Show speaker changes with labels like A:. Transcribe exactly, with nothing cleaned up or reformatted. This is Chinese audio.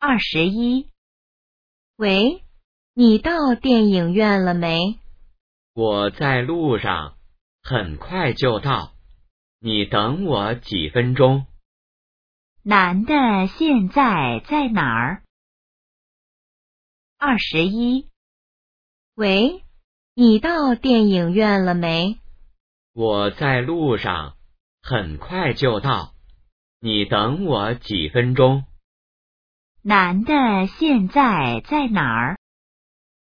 A: 二十一。喂，你到电影院了没？
B: 我在路上，很快就到，你等我几分钟。
A: 男的现在在哪儿？二十一。喂，你到电影院了没？
B: 我在路上，很快就到，你等我几分钟。
A: 男的现在在哪儿？